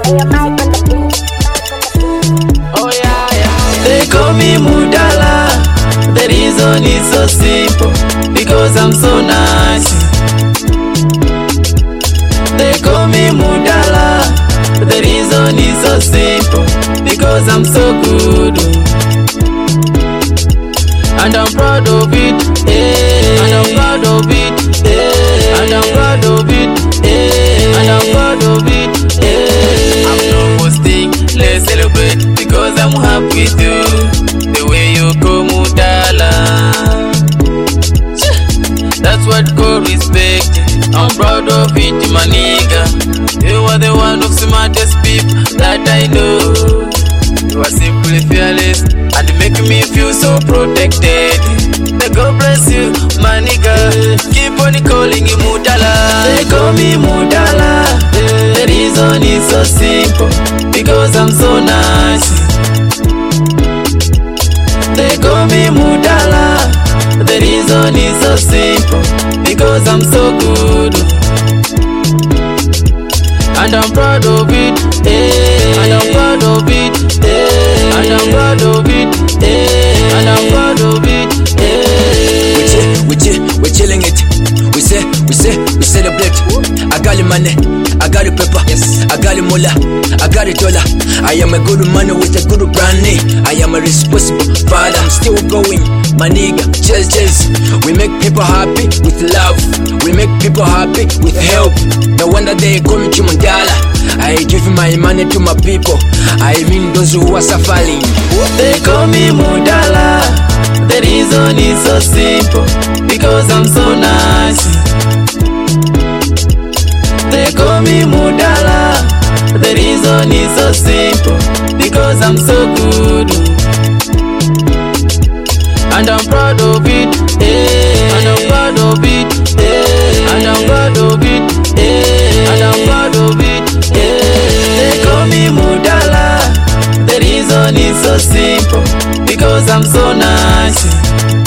Oh yeah, yeah. They call me Mudala. The reason is so simple, because I'm so nice. They call me Mudala. The reason is so simple, because I'm so good. And I'm proud of it, eh. And I'm proud of it, eh. And I'm proud of it, eh. And I'm proud of it, eh. I'm not posting, let's celebrate, because I'm happy with you. The way you go Mudala, that's what called respect. I'm proud of it, my nigga. You are the one of smartest people that I know. You are simply fearless and make me feel so protected. May God bless you, my nigga. Keep on calling me Mudala. They call me Mudala. The reason is so simple, because I'm so nice. They call me Mudala. The reason is so simple, because I'm so good. And I'm proud of it, eh. And I'm proud of it, eh. And I'm proud of it, eh. And I'm proud of it, eh. We're chilling it. We celebrate. I got the money, I got the paper, yes. I got the mullah, I got the dollar. I am a good man with a good brand name. I am a responsible father, I'm still going. My nigga, cheers. We make people happy with love. We make people happy with help. No wonder they call me Mudala. I give my money to my people. I mean those who are suffering. They call me Mudala. The reason is so simple, because I'm so nice. They call me Mudala. The reason is so simple, because I'm so good. And I'm proud of it, eh. And I'm proud of it, eh. And I'm proud of it, eh. And I'm proud of it, eh. They call me Mudala. The reason is so simple, because I'm so nice.